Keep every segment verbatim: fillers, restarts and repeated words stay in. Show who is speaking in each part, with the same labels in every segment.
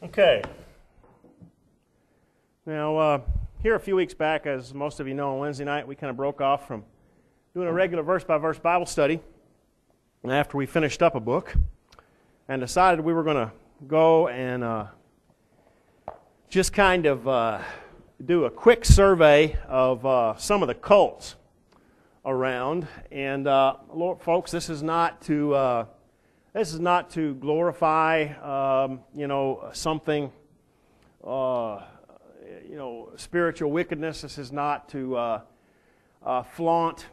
Speaker 1: Okay. Now, uh, here a few weeks back, as most of you know, on Wednesday night, we kind of broke off from doing a regular verse-by-verse Bible study after we finished up a book and decided we were going to go and uh, just kind of uh, do a quick survey of uh, some of the cults around. And, uh, Lord, folks, this is not to... Uh, This is not to glorify, um, you know, something, uh, you know, spiritual wickedness. This is not to uh, uh, flaunt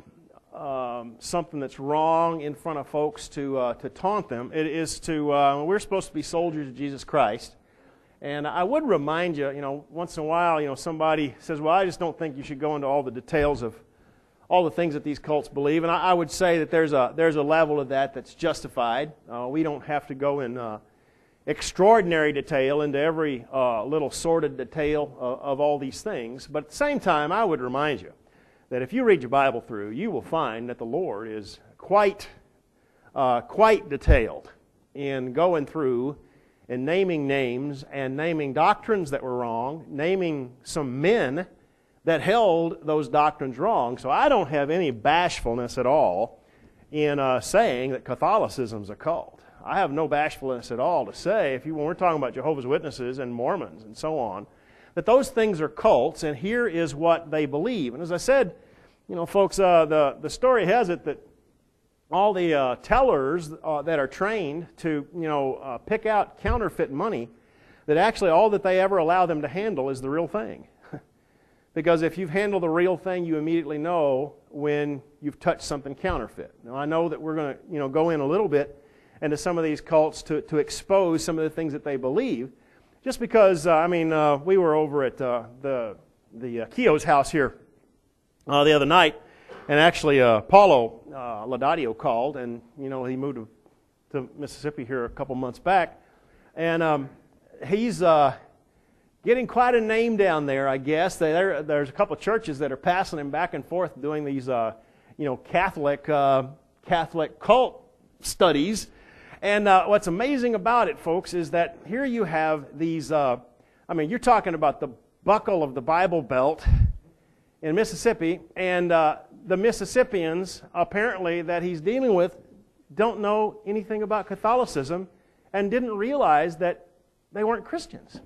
Speaker 1: um, something that's wrong in front of folks to uh, to taunt them. It is to, uh, we're supposed to be soldiers of Jesus Christ. And I would remind you, you know, once in a while, you know, somebody says, well, I just don't think you should go into all the details of all the things that these cults believe, and I, I would say that there's a there's a level of that that's justified. Uh, we don't have to go in uh, extraordinary detail into every uh, little sordid detail of, of all these things. But at the same time, I would remind you that if you read your Bible through, you will find that the Lord is quite uh, quite detailed in going through and naming names and naming doctrines that were wrong, naming some men that held those doctrines wrong. So I don't have any bashfulness at all in uh, saying that Catholicism's a cult. I have no bashfulness at all to say, if you, when we're talking about Jehovah's Witnesses and Mormons and so on, that those things are cults, and here is what they believe. And as I said, you know, folks, uh, the, the story has it that all the uh, tellers uh, that are trained to, you know, uh, pick out counterfeit money, that actually all that they ever allow them to handle is the real thing. Because if you've handled the real thing, you immediately know when you've touched something counterfeit. Now, I know that we're going to, you know, go in a little bit into some of these cults to, to expose some of the things that they believe. Just because, uh, I mean, uh, we were over at uh, the the uh, Keogh's house here uh, the other night, and actually uh, Paulo uh, Laudadio called, and, you know, he moved to, to Mississippi here a couple months back, and um, he's... Uh, Getting quite a name down there, I guess. There, there's a couple of churches that are passing him back and forth doing these, uh, you know, Catholic uh, Catholic cult studies. And uh, what's amazing about it, folks, is that here you have these. Uh, I mean, you're talking about the buckle of the Bible Belt in Mississippi, and uh, the Mississippians apparently that he's dealing with don't know anything about Catholicism and didn't realize that they weren't Christians.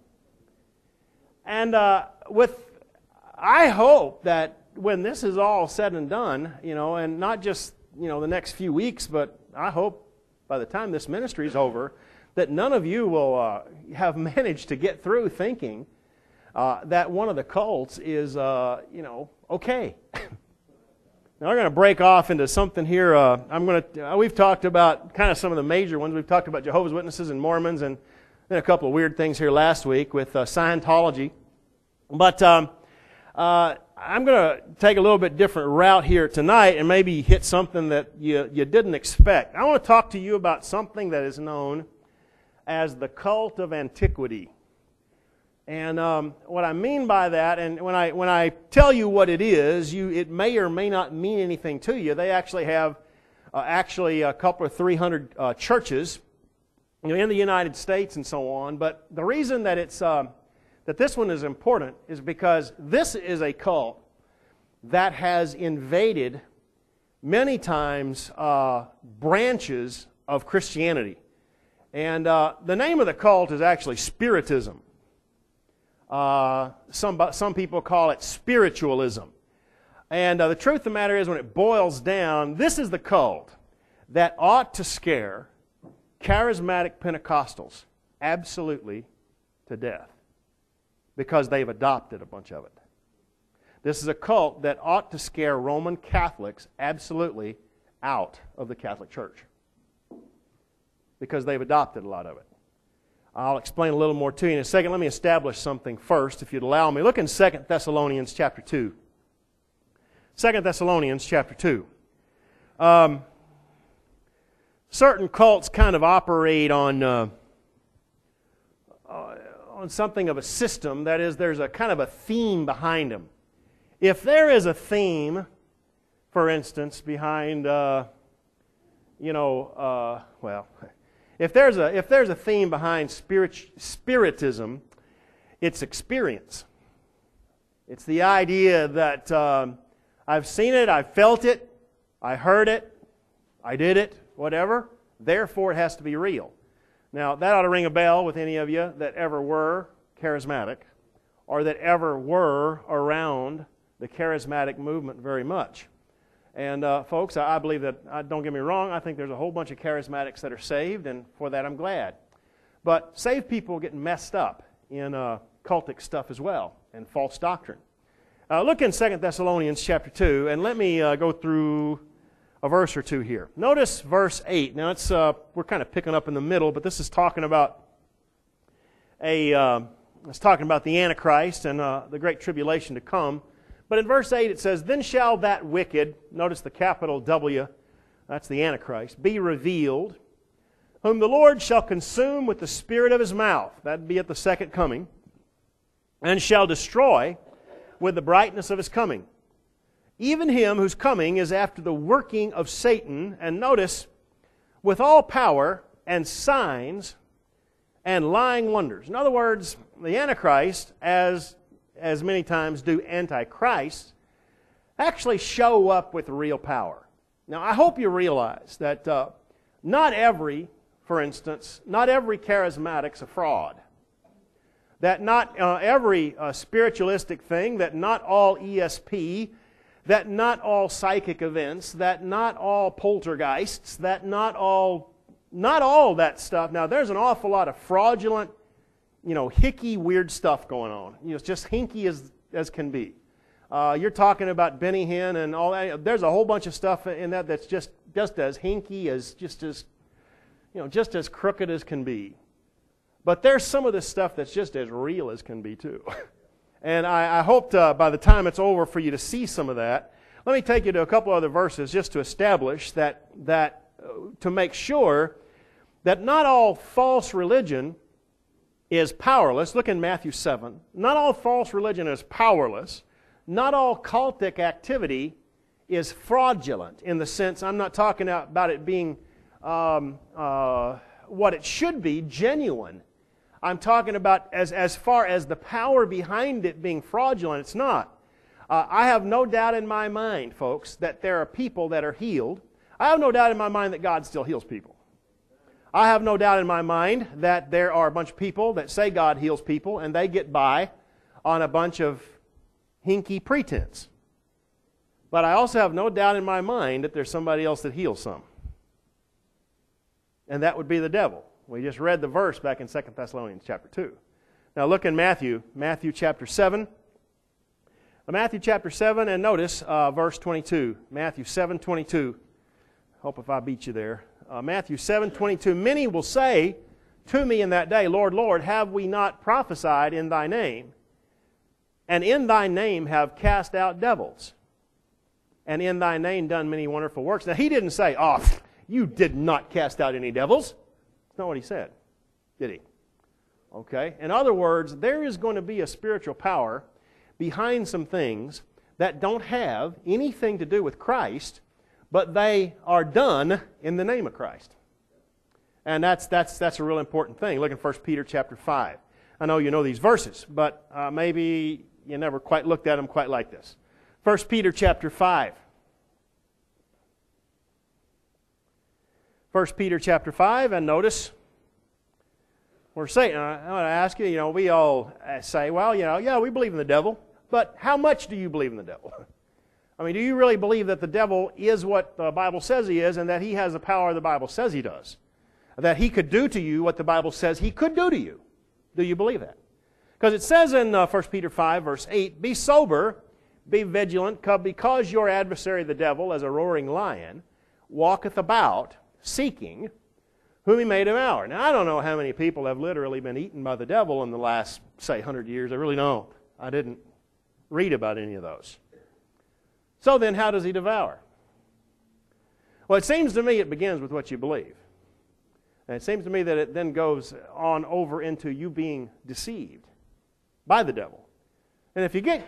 Speaker 1: And uh, with, I hope that when this is all said and done, you know, and not just, you know, the next few weeks, but I hope by the time this ministry is over, that none of you will uh, have managed to get through thinking uh, that one of the cults is, uh, you know, okay. Now we're going to break off into something here. Uh, I'm going to. Uh, we've talked about kind of some of the major ones. We've talked about Jehovah's Witnesses and Mormons, and then a couple of weird things here last week with uh, Scientology. But um, uh, I'm going to take a little bit different route here tonight and maybe hit something that you, you didn't expect. I want to talk to you about something that is known as the cult of antiquity. And um, what I mean by that, and when I when I tell you what it is, you it may or may not mean anything to you. They actually have uh, actually a couple of three hundred uh, churches, you know, in the United States and so on. But the reason that it's uh, that this one is important is because this is a cult that has invaded many times uh, branches of Christianity. And uh, the name of the cult is actually Spiritism. Uh, some, some people call it spiritualism. And uh, the truth of the matter is, when it boils down, this is the cult that ought to scare charismatic Pentecostals absolutely to death, because they've adopted a bunch of it. This is a cult that ought to scare Roman Catholics absolutely out of the Catholic Church, because they've adopted a lot of it. I'll explain a little more to you in a second. Let me establish something first, if you'd allow me. Look in Second Thessalonians chapter two. Second Thessalonians chapter two. Um, certain cults kind of operate on uh, uh, on something of a system. That is, there's a kind of a theme behind them. If there is a theme, for instance, behind, uh, you know, uh, well, If there's a, if there's a theme behind spirit, spiritism, it's experience. It's the idea that um, I've seen it, I've felt it, I heard it, I did it, whatever. Therefore, it has to be real. Now, that ought to ring a bell with any of you that ever were charismatic or that ever were around the charismatic movement very much. And uh, folks, I believe that, uh, don't get me wrong, I think there's a whole bunch of charismatics that are saved, and for that I'm glad. But saved people get messed up in uh, cultic stuff as well, and false doctrine. Uh, look in Second Thessalonians chapter two, and let me uh, go through a verse or two here. Notice verse eight. Now, it's uh, we're kind of picking up in the middle, but this is talking about a, uh, it's talking about the Antichrist and uh, the great tribulation to come. But in verse eight it says, "Then shall that wicked," notice the capital W, that's the Antichrist, "be revealed, whom the Lord shall consume with the spirit of his mouth," that'd be at the second coming, "and shall destroy with the brightness of his coming. Even him whose coming is after the working of Satan," and notice, "with all power and signs and lying wonders." In other words, the Antichrist, as as many times do Antichrists, actually show up with real power. Now, I hope you realize that uh, not every, for instance, not every charismatic's a fraud. That not uh, every uh, spiritualistic thing, that not all E S P, that not all psychic events, that not all poltergeists, that not all, not all that stuff. Now, there's an awful lot of fraudulent, you know, hicky, weird stuff going on. You know, it's just hinky as, as can be. Uh, you're talking about Benny Hinn and all that. There's a whole bunch of stuff in that that's just, just as hinky, as just as, you know, just as crooked as can be. But there's some of this stuff that's just as real as can be too. And I, I hoped uh, by the time it's over for you to see some of that. Let me take you to a couple other verses just to establish that, that uh, to make sure that not all false religion is powerless. Look in Matthew seven. Not all false religion is powerless. Not all cultic activity is fraudulent in the sense, I'm not talking about it being um, uh, what it should be, genuine. I'm talking about as, as far as the power behind it being fraudulent, it's not. Uh, I have no doubt in my mind, folks, that there are people that are healed. I have no doubt in my mind that God still heals people. I have no doubt in my mind that there are a bunch of people that say God heals people and they get by on a bunch of hinky pretense. But I also have no doubt in my mind that there's somebody else that heals some. And that would be the devil. We just read the verse back in Second Thessalonians chapter two. Now look in Matthew, Matthew chapter seven. Matthew chapter seven, and notice uh, verse twenty-two. Matthew seven twenty-two. Hope if I beat you there. Uh, Matthew seven twenty-two. "Many will say to me in that day, Lord, Lord, have we not prophesied in thy name? And in thy name have cast out devils? And in thy name done many wonderful works." Now he didn't say, "Oh, you did not cast out any devils." That's not what he said, did he? Okay. In other words, there is going to be a spiritual power behind some things that don't have anything to do with Christ, but they are done in the name of Christ. And that's that's that's a real important thing. Look in First Peter chapter five. I know you know these verses, but uh, maybe you never quite looked at them quite like this. First Peter chapter five. First Peter chapter five, and notice we're saying, I want to ask you, you know, we all say, well, you know, yeah, we believe in the devil, but how much do you believe in the devil? I mean, do you really believe that the devil is what the Bible says he is and that he has the power the Bible says he does? That he could do to you what the Bible says he could do to you? Do you believe that? Because it says in uh, First Peter five, verse eight, "Be sober, be vigilant, because your adversary the devil, as a roaring lion, walketh about, seeking whom he may devour." Now, I don't know how many people have literally been eaten by the devil in the last, say, one hundred years. I really don't. I didn't read about any of those. So then, how does he devour? Well, it seems to me it begins with what you believe. And it seems to me that it then goes on over into you being deceived by the devil. And if you get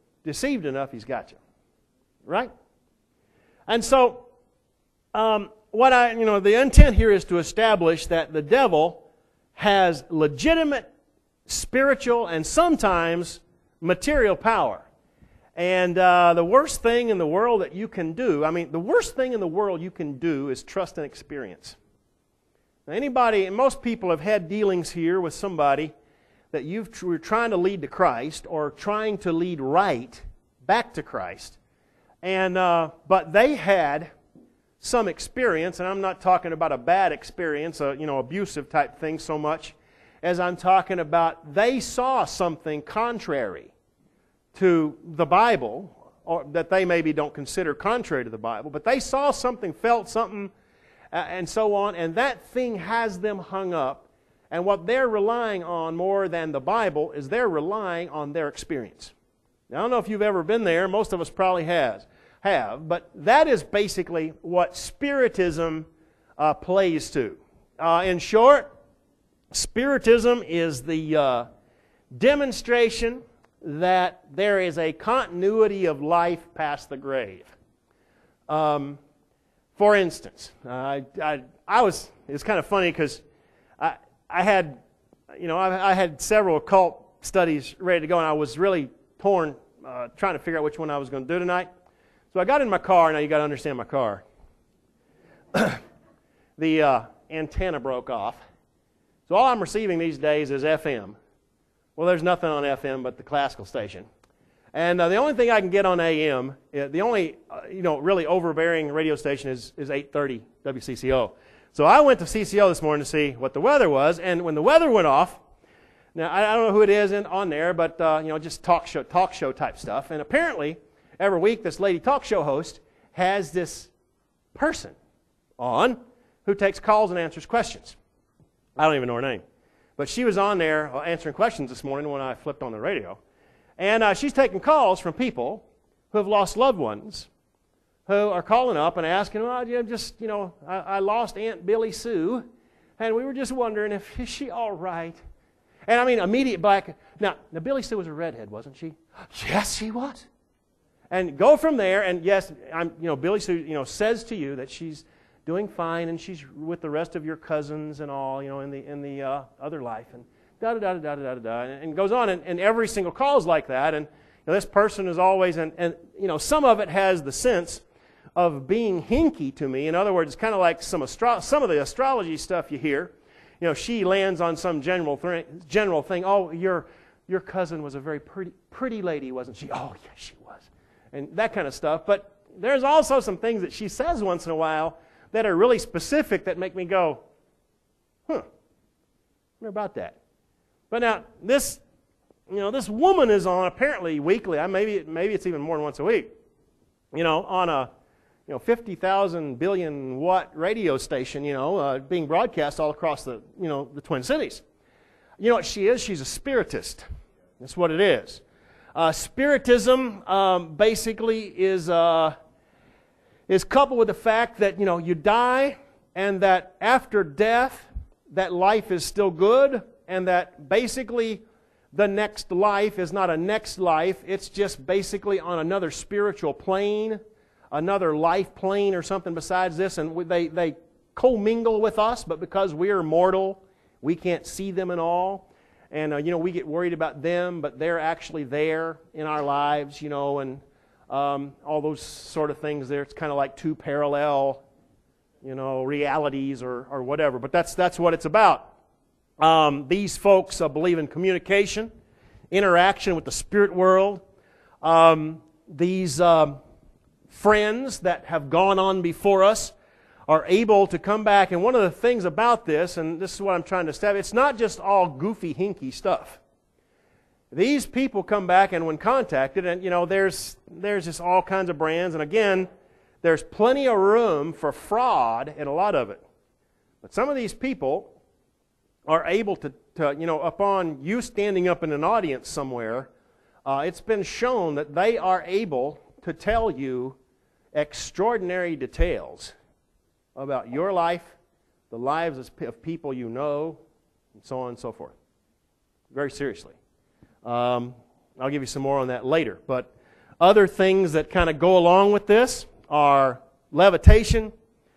Speaker 1: deceived enough, he's got you. Right? And so, um, what I, you know, the intent here is to establish that the devil has legitimate spiritual and sometimes material power. And uh, the worst thing in the world that you can do, I mean, the worst thing in the world you can do is trust and experience. Now, anybody, and most people have had dealings here with somebody that you've tr- were trying to lead to Christ or trying to lead right back to Christ. And uh, but they had some experience, and I'm not talking about a bad experience, a you know abusive type thing so much, as I'm talking about they saw something contrary to the Bible, or that they maybe don't consider contrary to the Bible, but they saw something, felt something, uh, and so on, and that thing has them hung up. And what they're relying on more than the Bible is they're relying on their experience. Now, I don't know if you've ever been there. Most of us probably has, have. But that is basically what Spiritism uh, plays to. Uh, in short, Spiritism is the uh, demonstration that there is a continuity of life past the grave. Um, for instance, uh, I, I, I was, it was kind of funny because I, I had, you know, I, I had several occult studies ready to go, and I was really torn, uh, trying to figure out which one I was going to do tonight. So I got in my car. Now you got to understand my car. the uh, antenna broke off. So all I'm receiving these days is F M. Well, there's nothing on F M but the classical station. And uh, the only thing I can get on A M, uh, the only, uh, you know, really overbearing radio station is, is eight thirty W C C O. So I went to C C O this morning to see what the weather was, and when the weather went off, now I, I don't know who it is in, on there, but, uh, you know, just talk show, talk show type stuff. And apparently, every week, this lady talk show host has this person on who takes calls and answers questions. I don't even know her name. But she was on there answering questions this morning when I flipped on the radio. And uh, she's taking calls from people who have lost loved ones, who are calling up and asking, well, you know, just, you know, I, I lost Aunt Billy Sue, and we were just wondering if, is she all right? And I mean, immediate black. Now, now, Billy Sue was a redhead, wasn't she? Yes, she was. And go from there, and yes, I'm, you know, Billy Sue, you know, says to you that she's doing fine, and she's with the rest of your cousins and all, you know, in the in the uh, other life, and da da da da da da da, and, and goes on, and, and every single call is like that, and you know, this person is always, and, and you know, some of it has the sense of being hinky to me. In other words, it's kind of like some astro- some of the astrology stuff you hear. You know, she lands on some general th- general thing. Oh, your your cousin was a very pretty pretty lady, wasn't she? Oh, yes, she was, and that kind of stuff. But there's also some things that she says once in a while that are really specific that make me go, huh, what about that? But now, this, you know, this woman is on apparently weekly, maybe, maybe it's even more than once a week, you know, on a, you know, fifty thousand billion watt radio station, you know, uh, being broadcast all across the, you know, the Twin Cities. You know what she is? She's a spiritist. That's what it is. Uh, spiritism um, basically is... Uh, is coupled with the fact that, you know, you die and that after death, that life is still good, and that basically the next life is not a next life, it's just basically on another spiritual plane, another life plane or something besides this, and they, they commingle with us, but because we are mortal, we can't see them at all. And, uh, you know, we get worried about them, but they're actually there in our lives, you know, and Um, all those sort of things there. It's kind of like two parallel, you know, realities or, or whatever. But that's that's what it's about. Um, these folks uh, believe in communication, interaction with the spirit world. Um, these um, friends that have gone on before us are able to come back. And one of the things about this, and this is what I'm trying to establish, it's not just all goofy, hinky stuff. These people come back, and when contacted, and you know, there's there's just all kinds of brands, and again, there's plenty of room for fraud in a lot of it. But some of these people are able to, to you know, upon you standing up in an audience somewhere, uh, it's been shown that they are able to tell you extraordinary details about your life, the lives of people you know, and so on and so forth. Very seriously. Um, I'll give you some more on that later. But other things that kind of go along with this are levitation,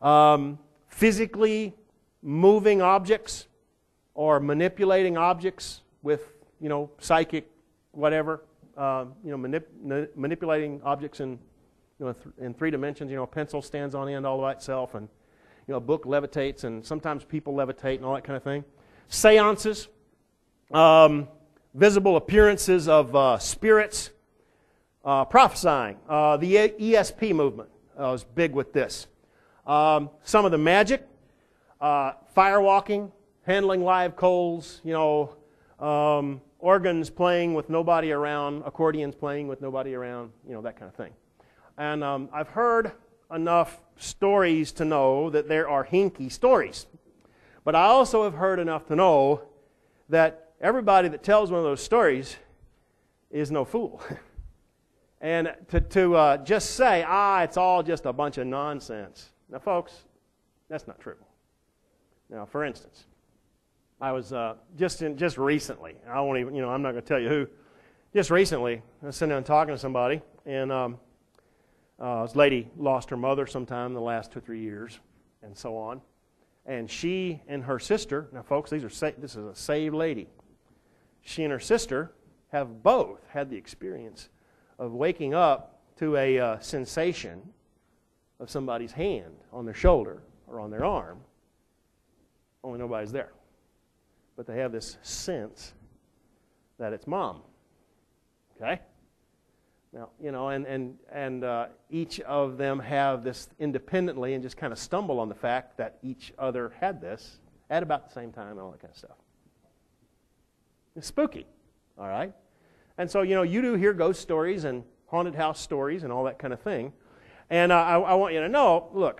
Speaker 1: um, physically moving objects or manipulating objects with, you know, psychic whatever, uh, you know, manip- manipulating objects in, you know, th- in three dimensions. You know, a pencil stands on end all by itself, and, you know, a book levitates, and sometimes people levitate and all that kind of thing. Seances, um, visible appearances of uh, spirits, uh, prophesying. Uh, the E S P movement uh, was big with this. Um, some of the magic, uh, firewalking, handling live coals, you know, um, organs playing with nobody around, accordions playing with nobody around, you know, that kind of thing. And um, I've heard enough stories to know that there are hinky stories. But I also have heard enough to know that everybody that tells one of those stories is no fool. And to, to uh, just say, ah, it's all just a bunch of nonsense. Now, folks, that's not true. Now, for instance, I was uh, just in, just recently, I won't even, you know, I'm not going to tell you who, just recently, I was sitting down talking to somebody, and um, uh, this lady lost her mother sometime in the last two or three years, and so on. And she and her sister, now folks, these are sa- this is a saved lady. She and her sister have both had the experience of waking up to a uh, sensation of somebody's hand on their shoulder or on their arm, only nobody's there. But they have this sense that it's mom. Okay? Now, you know, and and and uh, each of them have this independently and just kind of stumble on the fact that each other had this at about the same time and all that kind of stuff. It's spooky, all right? And so, you know, you do hear ghost stories and haunted house stories and all that kind of thing. And uh, I, I want you to know, look,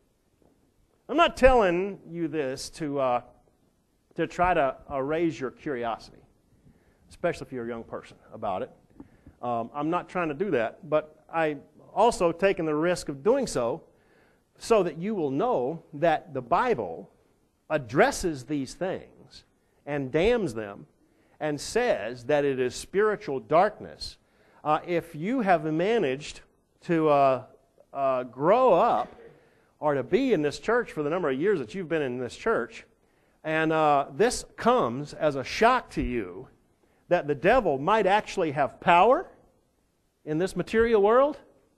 Speaker 1: I'm not telling you this to uh, to try to uh, raise your curiosity, especially if you're a young person, about it. Um, I'm not trying to do that, but I also taken the risk of doing so so that you will know that the Bible addresses these things and damns them and says that it is spiritual darkness. Uh, if you have managed to uh, uh, grow up or to be in this church for the number of years that you've been in this church, and uh, this comes as a shock to you that the devil might actually have power in this material world,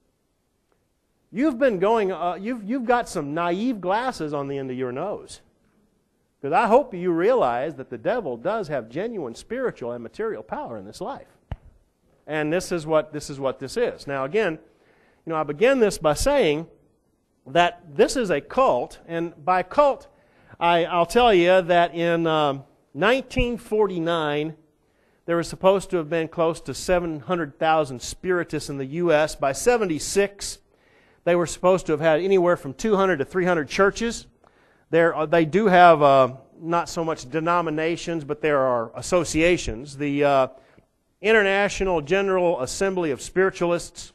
Speaker 1: you've been going, uh, you've, you've got some naive glasses on the end of your nose. Because I hope you realize that the devil does have genuine spiritual and material power in this life. And this is what this is what this is. Now again, you know, I begin this by saying that this is a cult, and by cult, I, I'll tell you that in um, nineteen forty-nine, there was supposed to have been close to seven hundred thousand spiritists in the U S By seventy-six, they were supposed to have had anywhere from two hundred to three hundred churches. There, they do have uh, not so much denominations, but there are associations. The uh, International General Assembly of Spiritualists,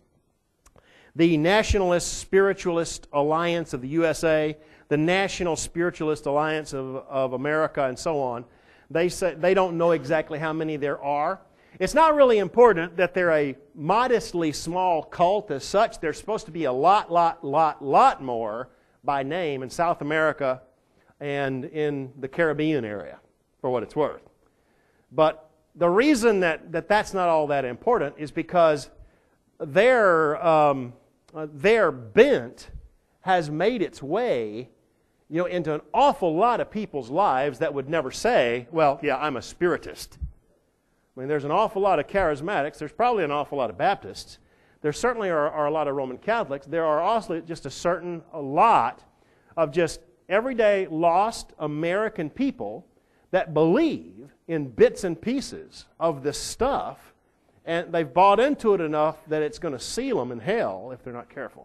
Speaker 1: the Nationalist Spiritualist Alliance of the U S A, the National Spiritualist Alliance of, of America, and so on. They say they don't know exactly how many there are. It's not really important that they're a modestly small cult as such. There's supposed to be a lot, lot, lot, lot more by name in South America and in the Caribbean area, for what it's worth. But the reason that, that that's not all that important is because their, um, uh, their bent has made its way, you know, into an awful lot of people's lives that would never say, well, yeah, I'm a spiritist. I mean, there's an awful lot of charismatics. There's probably an awful lot of Baptists. There certainly are, are a lot of Roman Catholics. There are also just a certain a lot of just everyday lost American people that believe in bits and pieces of this stuff, and they've bought into it enough that it's going to seal them in hell if they're not careful.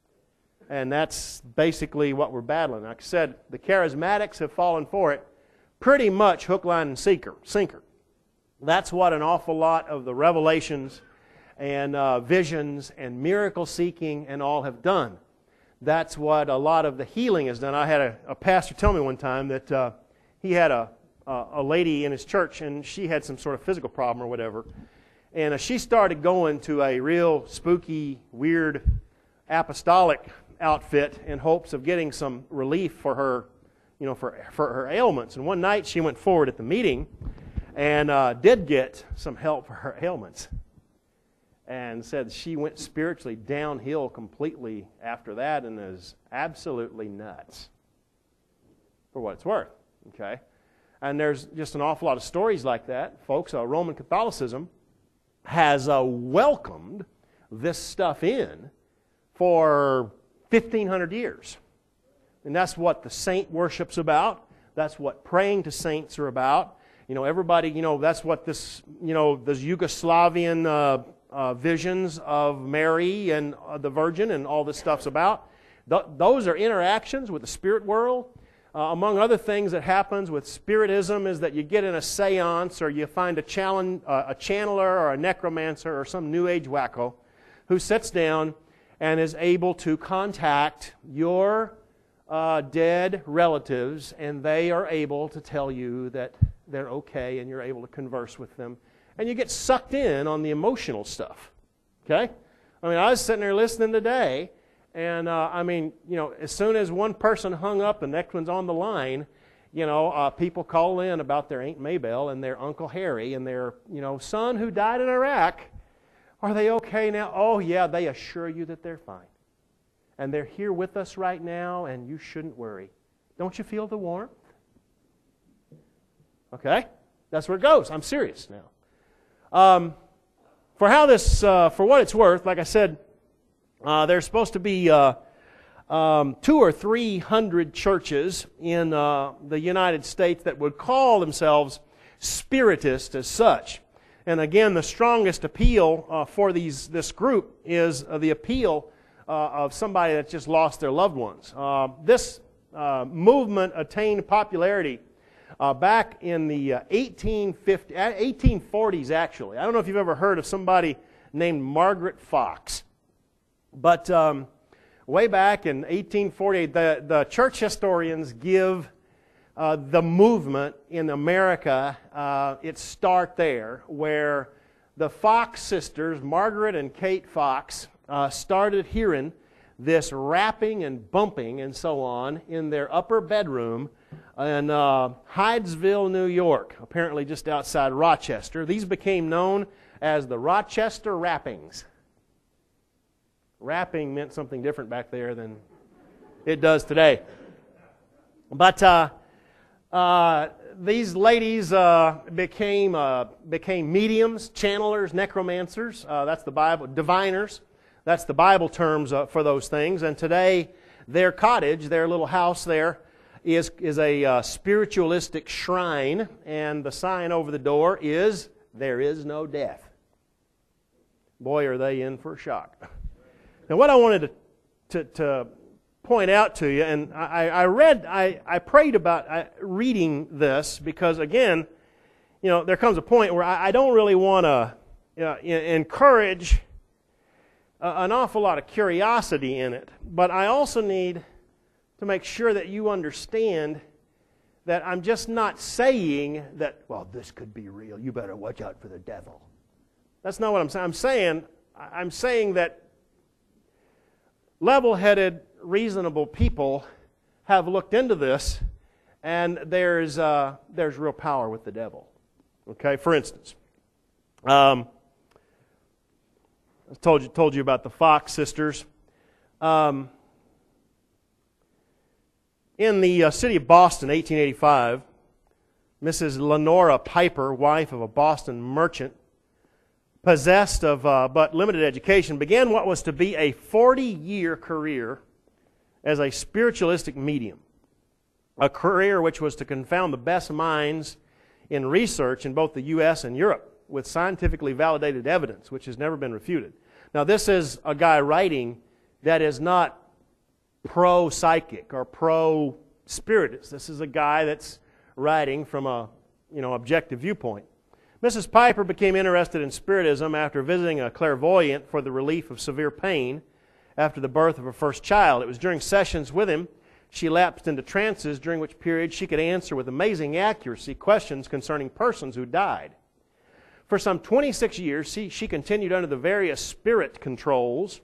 Speaker 1: And that's basically what we're battling. Like I said, the charismatics have fallen for it pretty much hook, line, and sinker. sinker. That's what an awful lot of the revelations and uh, visions and miracle seeking and all have done. That's what a lot of the healing has done. I had a, a pastor tell me one time that uh, he had a, a, a lady in his church, and she had some sort of physical problem or whatever. And uh, she started going to a real spooky, weird, apostolic outfit in hopes of getting some relief for her, you know, for, for her ailments. And one night she went forward at the meeting and uh, did get some help for her ailments. And said she went spiritually downhill completely after that and is absolutely nuts, for what it's worth. Okay? And there's just an awful lot of stories like that. Folks, uh, Roman Catholicism has uh, welcomed this stuff in for fifteen hundred years. And that's what the saint worship's about. That's what praying to saints are about. You know, everybody, you know, that's what this, you know, this Yugoslavian uh, uh, visions of Mary and uh, the Virgin and all this stuff's about. Th- those are interactions with the spirit world. Uh, among other things that happens with Spiritism is that you get in a seance or you find a, challenge, uh, a channeler or a necromancer or some New Age wacko who sits down and is able to contact your uh, dead relatives, and they are able to tell you that they're okay and you're able to converse with them. And you get sucked in on the emotional stuff. Okay? I mean, I was sitting there listening today, and uh, I mean, you know, as soon as one person hung up and the next one's on the line, you know, uh, people call in about their Aunt Maybelle and their Uncle Harry and their, you know, son who died in Iraq. Are they okay now? Oh, yeah, they assure you that they're fine. And they're here with us right now, and you shouldn't worry. Don't you feel the warmth? Okay? That's where it goes. I'm serious now. Um, for how this, uh, for what it's worth, like I said, uh, there's supposed to be uh, um, two or three hundred churches in uh, the United States that would call themselves Spiritist as such. And again, the strongest appeal uh, for these this group is uh, the appeal uh, of somebody that's just lost their loved ones. Uh, this uh, movement attained popularity uh, back in the uh, eighteen fifties, eighteen forties, actually. I don't know if you've ever heard of somebody named Margaret Fox. But um, way back in eighteen forty-eight, the, the church historians give Uh, the movement in America, uh, its start there, where the Fox sisters, Margaret and Kate Fox, uh, started hearing this rapping and bumping and so on in their upper bedroom in uh, Hydesville, New York, apparently just outside Rochester. These became known as the Rochester Rappings. Rapping meant something different back there than it does today. But uh, Uh, these ladies uh, became uh, became mediums, channelers, necromancers. Uh, that's the Bible. Diviners. That's the Bible terms uh, for those things. And today, their cottage, their little house there, is is a uh, spiritualistic shrine, and the sign over the door is "There is no death." Boy, are they in for a shock. Now, what I wanted to to, to point out to you, and I, I read, I, I prayed about reading this because, again, you know, there comes a point where I, I don't really want to you know, encourage a, an awful lot of curiosity in it, but I also need to make sure that you understand that I'm just not saying that, well, this could be real, you better watch out for the devil. That's not what I'm saying. I'm saying, I'm saying that level-headed, reasonable people have looked into this, and there's uh, there's real power with the devil. Okay, for instance, um, I told you told you about the Fox sisters. Um, in the uh, city of Boston, eighteen eighty-five, Missus Lenora Piper, wife of a Boston merchant, possessed of uh, but limited education, began what was to be a forty-year career as a spiritualistic medium, a career which was to confound the best minds in research in both the U S and Europe with scientifically validated evidence, which has never been refuted. Now, this is a guy writing that is not pro-psychic or pro-spiritist. This is a guy that's writing from a, you know, objective viewpoint. Missus Piper became interested in Spiritism after visiting a clairvoyant for the relief of severe pain after the birth of her first child. It was during sessions with him she lapsed into trances, during which period she could answer with amazing accuracy questions concerning persons who died. For some twenty-six years, she, she continued under the various spirit controls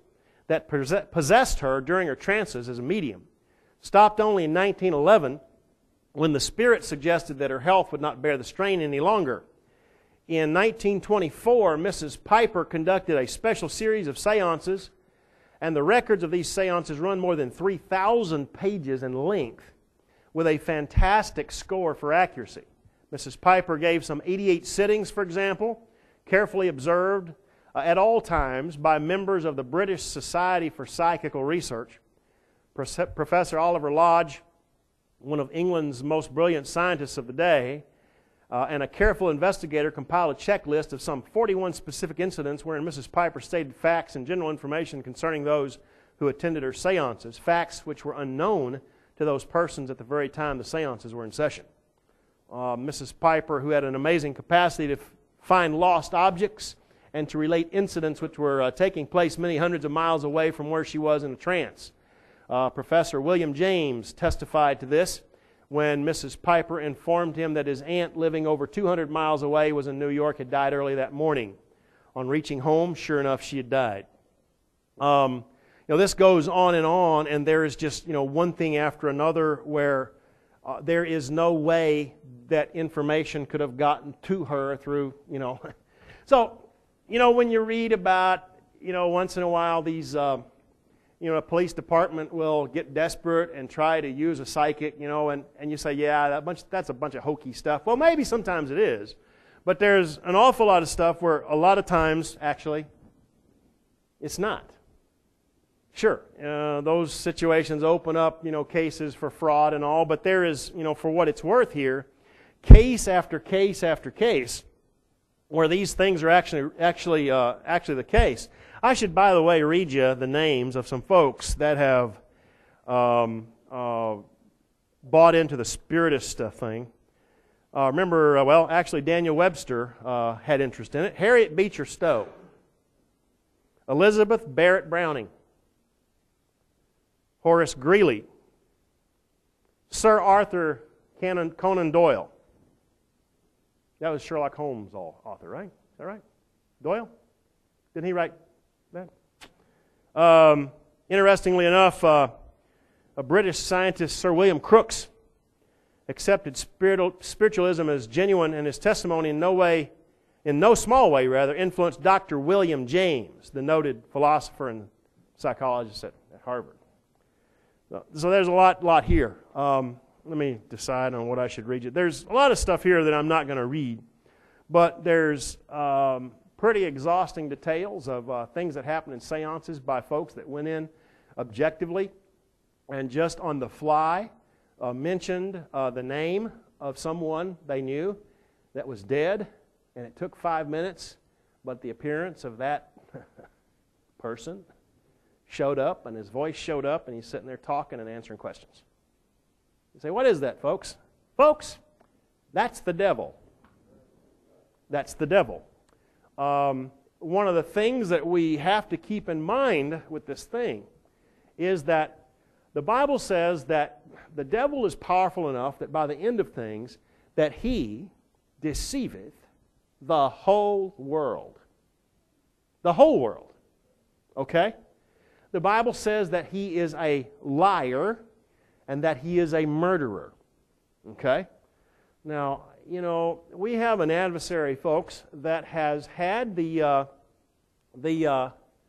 Speaker 1: that possessed her during her trances as a medium stopped only in nineteen eleven, when the spirit suggested that her health would not bear the strain any longer. In nineteen twenty-four, Missus Piper conducted a special series of seances, and the records of these seances run more than three thousand pages in length, with a fantastic score for accuracy. Missus Piper gave some eighty-eight sittings, for example, carefully observed uh, at all times by members of the British Society for Psychical Research. Professor Oliver Lodge, one of England's most brilliant scientists of the day, uh, and a careful investigator, compiled a checklist of some forty-one specific incidents wherein Missus Piper stated facts and general information concerning those who attended her seances, facts which were unknown to those persons at the very time the seances were in session. Uh, Missus Piper, who had an amazing capacity to f- find lost objects and to relate incidents which were uh, taking place many hundreds of miles away from where she was in a trance. Uh, Professor William James testified to this when Missus Piper informed him that his aunt, living over two hundred miles away, was in New York, had died early that morning. On reaching home, sure enough, she had died. Um, you know, this goes on and on, and there is just, you know, one thing after another where uh, there is no way that information could have gotten to her through, you know. So, you know, when you read about, you know, once in a while these... Uh, You know, a police department will get desperate and try to use a psychic, you know, and, and you say, yeah, that bunch, that's a bunch of hokey stuff. Well, maybe sometimes it is. But there's an awful lot of stuff where a lot of times, actually, it's not. Sure, uh, those situations open up, you know, cases for fraud and all, but there is, you know, for what it's worth here, case after case after case where these things are actually, actually, uh, actually the case. I should, by the way, read you the names of some folks that have um, uh, bought into the spiritist uh, thing. Uh, remember, uh, well, actually Daniel Webster uh, had interest in it. Harriet Beecher Stowe. Elizabeth Barrett Browning. Horace Greeley. Sir Arthur Conan Doyle. That was Sherlock Holmes' author, right? Is that right? Doyle? Didn't he write that? Um, interestingly enough, uh, a British scientist, Sir William Crookes, accepted spiritual, spiritualism as genuine, and his testimony in no way, in no small way rather, influenced Doctor William James, the noted philosopher and psychologist at, at Harvard. So, so there's a lot, lot here. Um, let me decide on what I should read you. There's a lot of stuff here that I'm not going to read, but there's um, pretty exhausting details of uh, things that happen in seances by folks that went in objectively and just on the fly uh, mentioned uh, the name of someone they knew that was dead, and it took five minutes, but the appearance of that person showed up, and his voice showed up, and he's sitting there talking and answering questions. You say, what is that, folks? Folks, that's the devil. That's the devil. Um, one of the things that we have to keep in mind with this thing is that the Bible says that the devil is powerful enough that by the end of things, that he deceiveth the whole world. The whole world. Okay? The Bible says that he is a liar and that he is a murderer. Okay? Now, you know, we have an adversary, folks, that has had the, uh, the uh,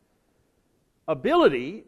Speaker 1: ability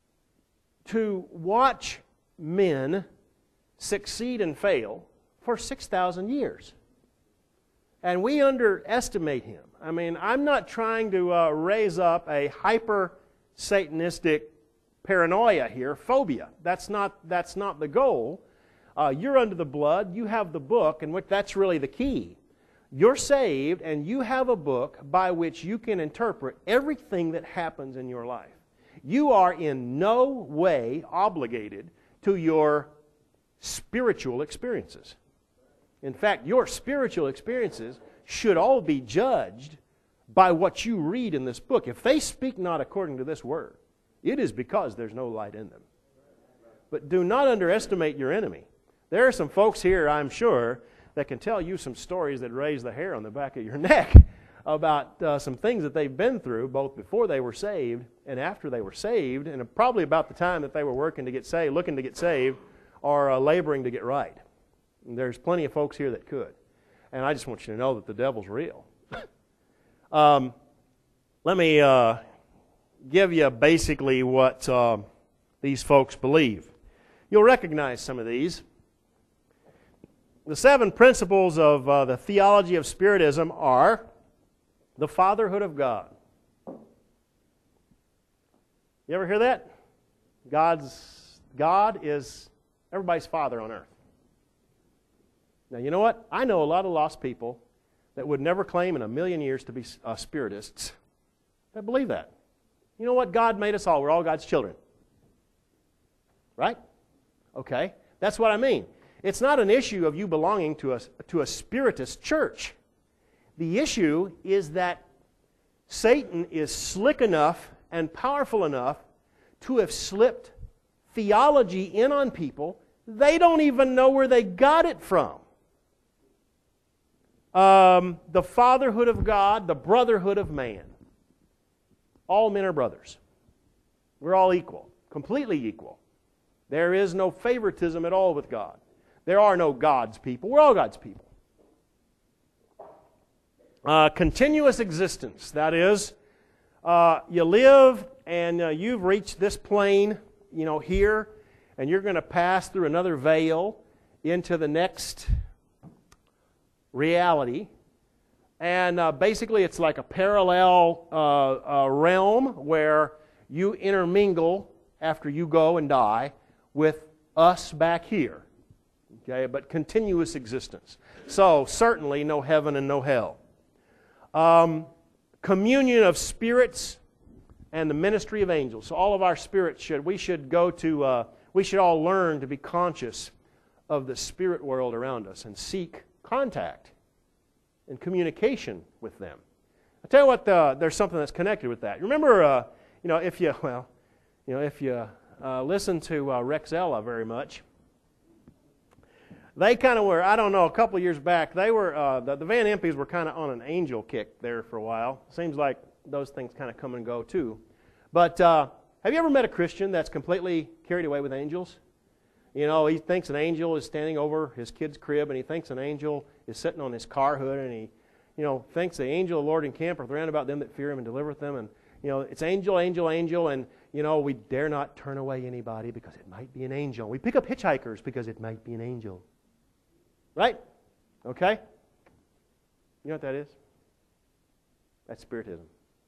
Speaker 1: to watch men succeed and fail for six thousand years. And we underestimate him. I mean, I'm not trying to uh, raise up a hyper-Satanistic paranoia here, phobia. That's not, that's not the goal. Uh, you're under the blood, you have the book, and that's really the key. You're saved, and you have a book by which you can interpret everything that happens in your life. You are in no way obligated to your spiritual experiences. In fact, your spiritual experiences should all be judged by what you read in this book. If they speak not according to this word, it is because there's no light in them. But do not underestimate your enemy. There are some folks here, I'm sure, that can tell you some stories that raise the hair on the back of your neck about uh, some things that they've been through, both before they were saved and after they were saved, and probably about the time that they were working to get saved, looking to get saved, or uh, laboring to get right. And there's plenty of folks here that could. And I just want you to know that the devil's real. um, let me uh, give you basically what uh, these folks believe. You'll recognize some of these. The seven principles of uh, the theology of Spiritism are the fatherhood of God. You ever hear that? God's God is everybody's father on earth. Now, you know what? I know a lot of lost people that would never claim in a million years to be uh, Spiritists that believe that. You know what? God made us all. We're all God's children. Right? Okay. That's what I mean. It's not an issue of you belonging to a, to a Spiritist church. The issue is that Satan is slick enough and powerful enough to have slipped theology in on people. They don't even know where they got it from. Um, the fatherhood of God, the brotherhood of man. All men are brothers. We're all equal, completely equal. There is no favoritism at all with God. There are no God's people. We're all God's people. Uh, continuous existence. That is, uh, you live and uh, you've reached this plane, you know, here, and you're going to pass through another veil into the next reality. And uh, basically it's like a parallel uh, uh, realm where you intermingle after you go and die with us back here. Okay, but continuous existence. So certainly no heaven and no hell. Um, communion of spirits and the ministry of angels. So all of our spirits should, we should go to, uh, we should all learn to be conscious of the spirit world around us and seek contact and communication with them. I'll tell you what, uh, there's something that's connected with that. Remember, uh, you know, if you, well, you know, if you uh, listen to uh, Rexella very much, they kind of were, I don't know, a couple of years back, they were, uh, the, the Van Impe's were kind of on an angel kick there for a while. Seems like those things kind of come and go too. But uh, have you ever met a Christian that's completely carried away with angels? You know, he thinks an angel is standing over his kid's crib, and he thinks an angel is sitting on his car hood, and he, you know, thinks the angel of the Lord encampeth round about them that fear him and delivereth them, and, you know, it's angel, angel, angel, and, you know, we dare not turn away anybody because it might be an angel. We pick up hitchhikers because it might be an angel. Right? Okay? You know what that is? That's Spiritism.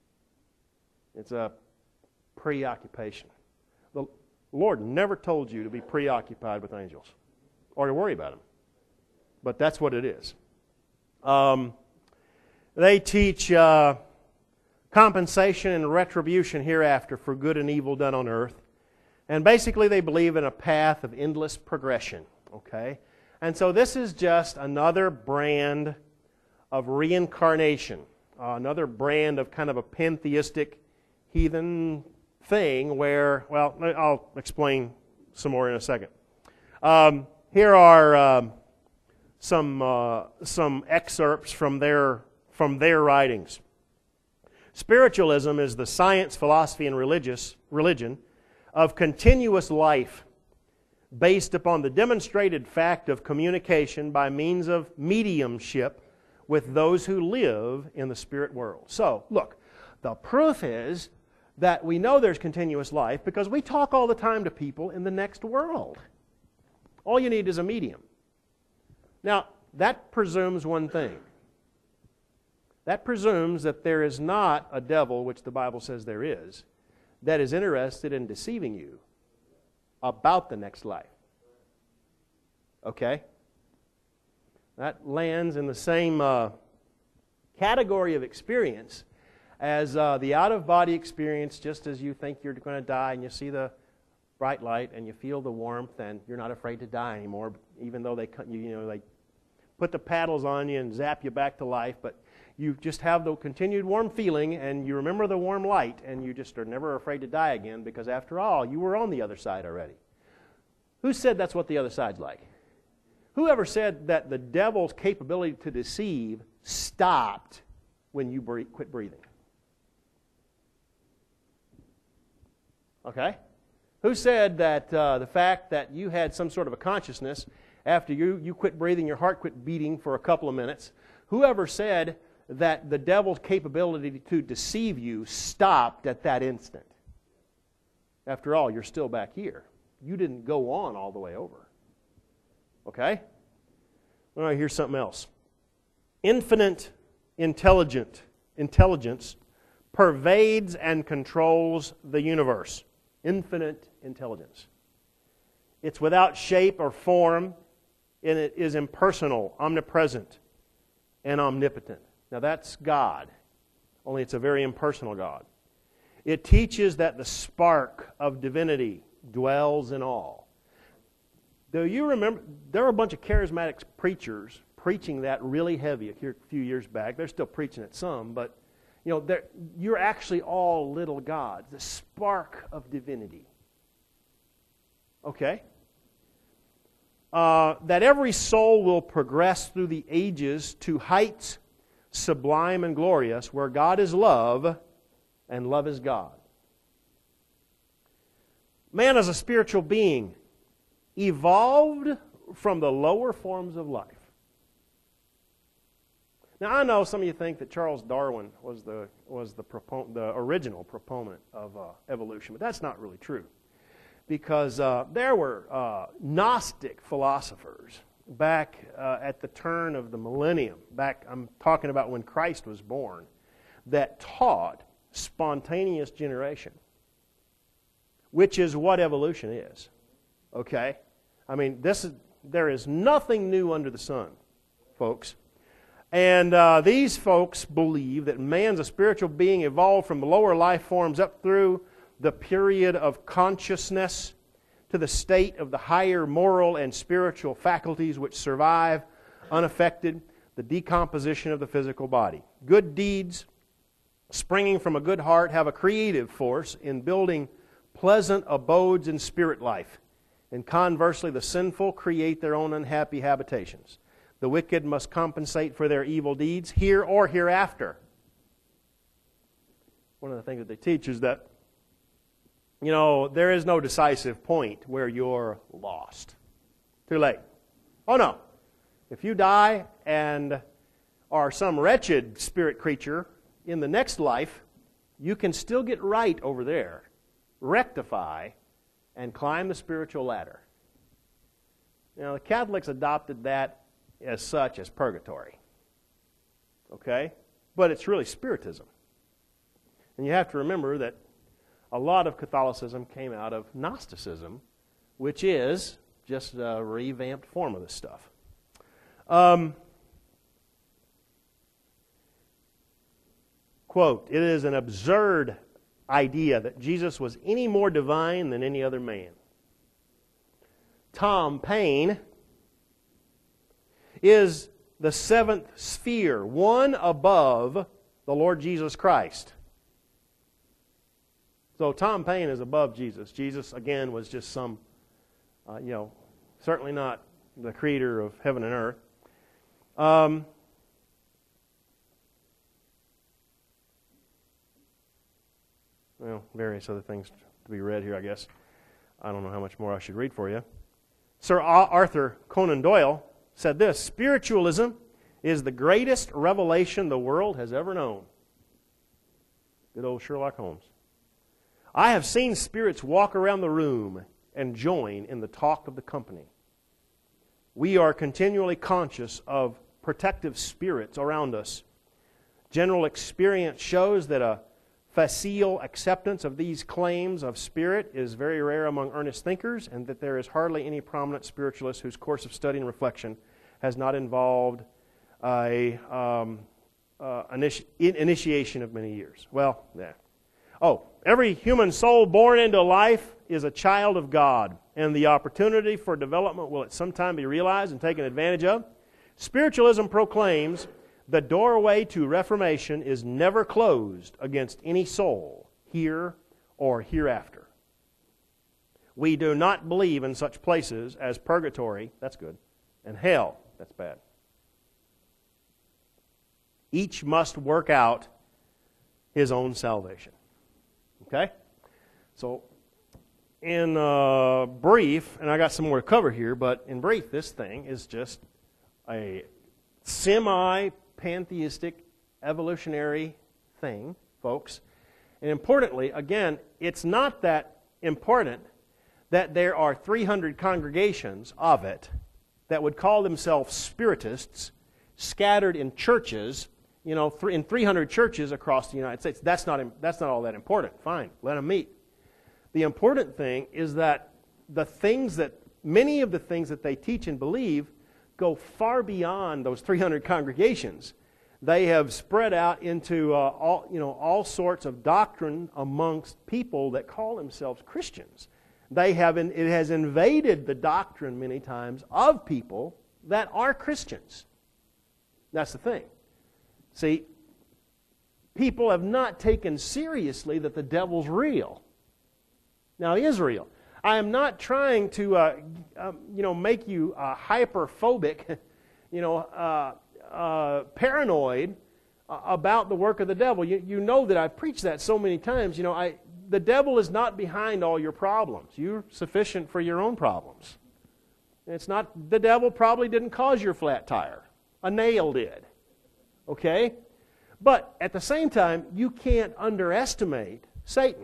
Speaker 1: It's a preoccupation. The Lord never told you to be preoccupied with angels or to worry about them. But that's what it is. Um, they teach uh, compensation and retribution hereafter for good and evil done on earth. And basically they believe in a path of endless progression. Okay? And so this is just another brand of reincarnation, uh, another brand of kind of a pantheistic heathen thing where, well, I'll explain some more in a second. Um, here are um, some uh, some excerpts from their from their writings. Spiritualism is the science, philosophy, and religious religion of continuous life, based upon the demonstrated fact of communication by means of mediumship with those who live in the spirit world. So, look, the proof is that we know there's continuous life because we talk all the time to people in the next world. All you need is a medium. Now, that presumes one thing. That presumes that there is not a devil, which the Bible says there is, that is interested in deceiving you about the next life. Okay? That lands in the same uh, category of experience as uh, the out-of-body experience, just as you think you're going to die and you see the bright light and you feel the warmth and you're not afraid to die anymore, even though they, you know, they put the paddles on you and zap you back to life, but you just have the continued warm feeling and you remember the warm light and you just are never afraid to die again because after all, you were on the other side already. Who said that's what the other side's like? Whoever said that the devil's capability to deceive stopped when you breathe, quit breathing. Okay? Who said that uh, the fact that you had some sort of a consciousness after you, you quit breathing, your heart quit beating for a couple of minutes? Whoever said that the devil's capability to deceive you stopped at that instant? After all, you're still back here. You didn't go on all the way over. Okay? All right, here's something else. Infinite intelligent intelligence pervades and controls the universe. Infinite intelligence. It's without shape or form, and it is impersonal, omnipresent, and omnipotent. Now that's God, only it's a very impersonal God. It teaches that the spark of divinity dwells in all. Do you remember, there were a bunch of charismatic preachers preaching that really heavy a few years back. They're still preaching it some, but you know, you're actually all little gods, the spark of divinity. Okay? Uh, that every soul will progress through the ages to heights sublime and glorious, where God is love and love is God. Man is a spiritual being, evolved from the lower forms of life. Now, I know some of you think that Charles Darwin was the was the, propon- the original proponent of uh, evolution, but that's not really true. Because uh, there were uh, Gnostic philosophers back uh, at the turn of the millennium, back, I'm talking about when Christ was born, that taught spontaneous generation, which is what evolution is. Okay? I mean, this is, there is nothing new under the sun, folks. And uh, these folks believe that man's a spiritual being evolved from the lower life forms up through the period of consciousness to the state of the higher moral and spiritual faculties which survive unaffected the decomposition of the physical body. Good deeds springing from a good heart have a creative force in building pleasant abodes in spirit life. And conversely, the sinful create their own unhappy habitations. The wicked must compensate for their evil deeds here or hereafter. One of the things that they teach is that, you know, there is no decisive point where you're lost. Too late. Oh no. If you die and are some wretched spirit creature in the next life, you can still get right over there, rectify, and climb the spiritual ladder. Now, the Catholics adopted that as such as purgatory. Okay? But it's really Spiritism. And you have to remember that a lot of Catholicism came out of Gnosticism, which is just a revamped form of this stuff. Um, quote, "It is an absurd idea that Jesus was any more divine than any other man." Tom Paine is the seventh sphere, one above the Lord Jesus Christ. So Tom Paine is above Jesus. Jesus, again, was just some, uh, you know, certainly not the creator of heaven and earth. Um, well, various other things to be read here, I guess. I don't know how much more I should read for you. Sir Arthur Conan Doyle said this: "Spiritualism is the greatest revelation the world has ever known." Good old Sherlock Holmes. "I have seen spirits walk around the room and join in the talk of the company. We are continually conscious of protective spirits around us. General experience shows that a facile acceptance of these claims of spirit is very rare among earnest thinkers, and that there is hardly any prominent spiritualist whose course of study and reflection has not involved a um, uh, initi- initiation of many years." Well, yeah. Oh, "Every human soul born into life is a child of God, and the opportunity for development will at some time be realized and taken advantage of. Spiritualism proclaims the doorway to reformation is never closed against any soul, here or hereafter. We do not believe in such places as purgatory," that's good, "and hell," that's bad. Each must work out his own salvation. Okay? So, in uh, brief, and I got some more to cover here, but in brief, this thing is just a semi-pantheistic evolutionary thing, folks. And importantly, again, it's not that important that there are three hundred congregations of it that would call themselves Spiritists scattered in churches, you know, in three hundred churches across the United States. That's not, that's not all that important. Fine, let them meet. The important thing is that the things that, many of the things that they teach and believe go far beyond those three hundred congregations. They have spread out into uh, all, you know, all sorts of doctrine amongst people that call themselves Christians. They have, in, it has invaded the doctrine many times of people that are Christians. That's the thing. See, people have not taken seriously that the devil's real. Now, he is real. I am not trying to, uh, um, you know, make you uh, hyperphobic, you know, uh, uh, paranoid uh, about the work of the devil. You, you know that I've preached that so many times. You know, I, the devil is not behind all your problems. You're sufficient for your own problems. It's not, the devil probably didn't cause your flat tire. A nail did. Okay? But at the same time, you can't underestimate Satan.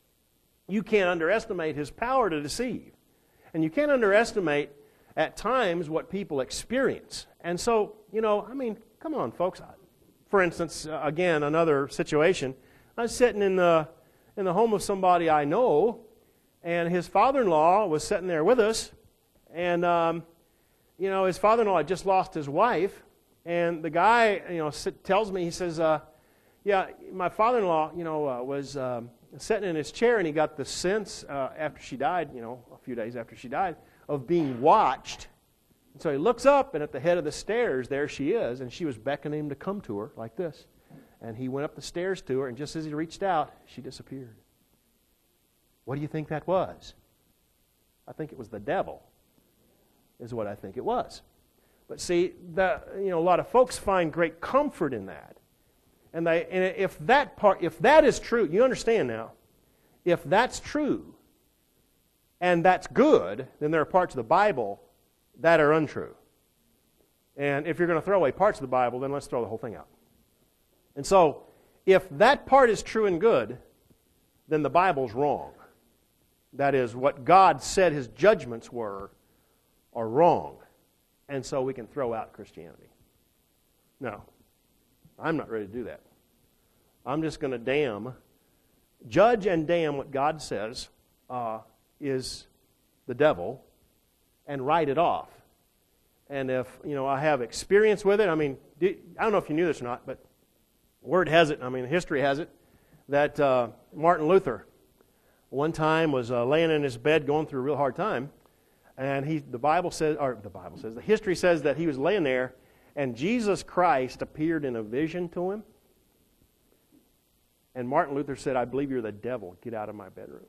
Speaker 1: You can't underestimate his power to deceive. And you can't underestimate, at times, what people experience. And so, you know, I mean, come on, folks. For instance, uh, again, another situation. I was sitting in the, in the home of somebody I know, and his father-in-law was sitting there with us. And, um, you know, his father-in-law had just lost his wife. And the guy, you know, sit, tells me, he says, uh, yeah, my father-in-law, you know, uh, was... Um, sitting in his chair, and he got the sense uh, after she died, you know, a few days after she died, of being watched. And so he looks up, and at the head of the stairs, there she is, and she was beckoning him to come to her like this. And he went up the stairs to her, and just as he reached out, she disappeared. What do you think that was? I think it was the devil, is what I think it was. But see, the, you know, a lot of folks find great comfort in that. And, they, and if that part, if that is true, you understand now, if that's true and that's good, then there are parts of the Bible that are untrue. And if you're going to throw away parts of the Bible, then let's throw the whole thing out. And so, if that part is true and good, then the Bible's wrong. That is, what God said His judgments were are wrong. And so we can throw out Christianity. No. I'm not ready to do that. I'm just going to damn, judge and damn what God says uh, is the devil and write it off. And if, you know, I have experience with it, I mean, I don't know if you knew this or not, but word has it, I mean, history has it, that uh, Martin Luther one time was uh, laying in his bed going through a real hard time, and he, the Bible says, or the Bible says, the history says that he was laying there, and Jesus Christ appeared in a vision to him. And Martin Luther said, I believe you're the devil. Get out of my bedroom.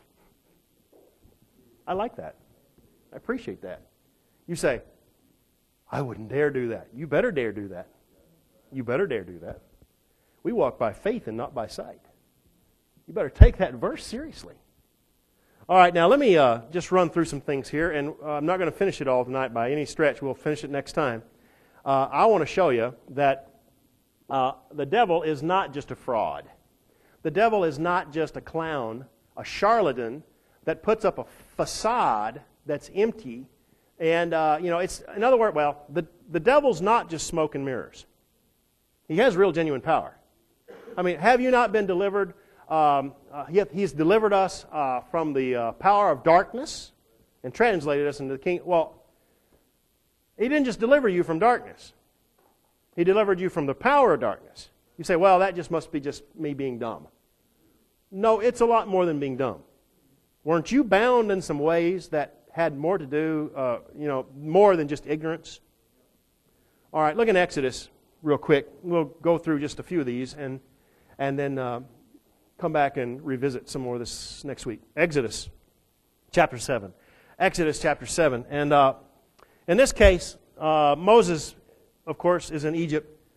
Speaker 1: I like that. I appreciate that. You say, I wouldn't dare do that. You better dare do that. You better dare do that. We walk by faith and not by sight. You better take that verse seriously. All right, now let me uh, just run through some things here. And uh, I'm not going to finish it all tonight by any stretch. We'll finish it next time. Uh, I want to show you that uh, the devil is not just a fraud. The devil is not just a clown, a charlatan that puts up a facade that's empty. And, uh, you know, it's, in other words, well, the, the devil's not just smoke and mirrors. He has real, genuine power. I mean, have you not been delivered? Um, uh, he, he's delivered us uh, from the uh, power of darkness and translated us into the kingdom. Well, He didn't just deliver you from darkness. He delivered you from the power of darkness. You say, well, that just must be just me being dumb. No, it's a lot more than being dumb. Weren't you bound in some ways that had more to do, uh, you know, more than just ignorance? All right, look in Exodus real quick. We'll go through just a few of these and, and then uh, come back and revisit some more of this next week. Exodus chapter seven. Exodus chapter seven. And uh, in this case, uh, Moses, of course, is in Egypt.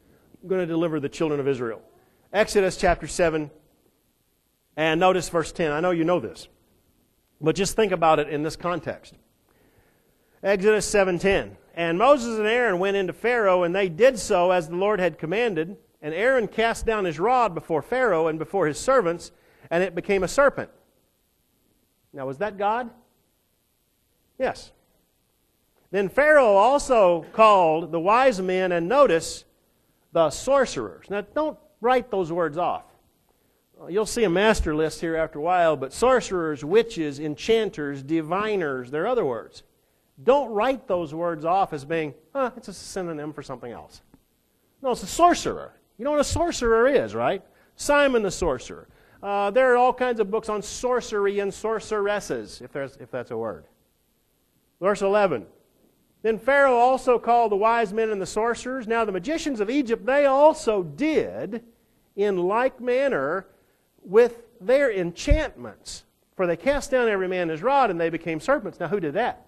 Speaker 1: going to deliver the children of Israel. Exodus chapter seven, and notice verse ten. I know you know this, but just think about it in this context. Exodus seven ten. And Moses and Aaron went into Pharaoh, and they did so as the Lord had commanded. And Aaron cast down his rod before Pharaoh and before his servants, and it became a serpent. Now, was that God? Yes. Then Pharaoh also called the wise men, and notice, the sorcerers. Now, don't write those words off. You'll see a master list here after a while, but sorcerers, witches, enchanters, diviners, they're other words. Don't write those words off as being, huh, it's a synonym for something else. No, it's a sorcerer. You know what a sorcerer is, right? Simon the Sorcerer. Uh, there are all kinds of books on sorcery and sorceresses, if, there's, if that's a word. Verse eleven. Then Pharaoh also called the wise men and the sorcerers. Now the magicians of Egypt, they also did in like manner with their enchantments. For they cast down every man his rod, and they became serpents. Now who did that?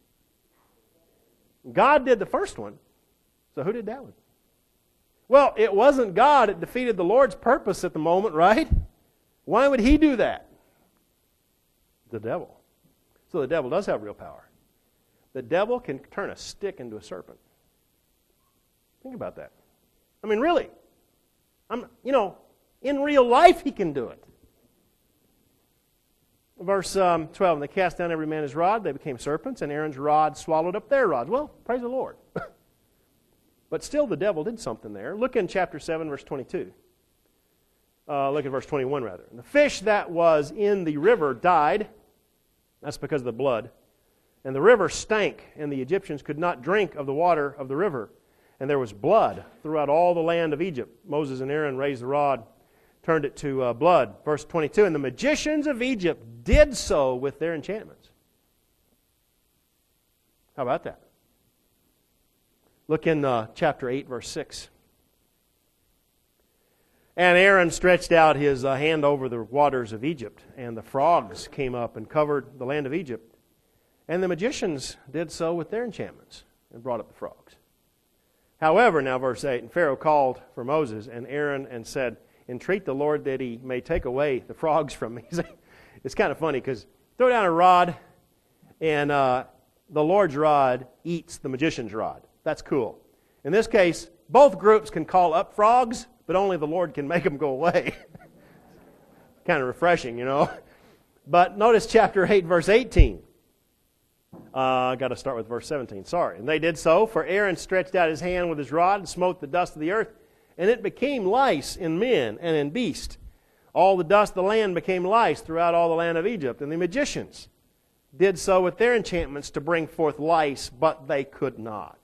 Speaker 1: God did the first one. So who did that one? Well, it wasn't God. It defeated the Lord's purpose at the moment, right? Why would He do that? The devil. So the devil does have real power. The devil can turn a stick into a serpent. Think about that. I mean, really. I'm, you know, in real life he can do it. Verse um, twelve, and they cast down every man his rod, they became serpents, and Aaron's rod swallowed up their rods. Well, praise the Lord. But still the devil did something there. Look in chapter seven, verse twenty-two. Uh, look at verse twenty-one, rather. And the fish that was in the river died. That's because of the blood. And the river stank, and the Egyptians could not drink of the water of the river. And there was blood throughout all the land of Egypt. Moses and Aaron raised the rod, turned it to uh, blood. Verse twenty-two, and the magicians of Egypt did so with their enchantments. How about that? Look in uh, chapter eight, verse six. And Aaron stretched out his uh, hand over the waters of Egypt, and the frogs came up and covered the land of Egypt. And the magicians did so with their enchantments and brought up the frogs. However, now verse eight, and Pharaoh called for Moses and Aaron and said, entreat the Lord that he may take away the frogs from me. It's kind of funny because throw down a rod, and uh, the Lord's rod eats the magician's rod. That's cool. In this case, both groups can call up frogs, but only the Lord can make them go away. Kind of refreshing, you know. But notice chapter eight, verse eighteen. Uh, I got to start with verse seventeen. Sorry. And they did so, for Aaron stretched out his hand with his rod and smote the dust of the earth, and it became lice in men and in beasts. All the dust of the land became lice throughout all the land of Egypt. And the magicians did so with their enchantments to bring forth lice, but they could not.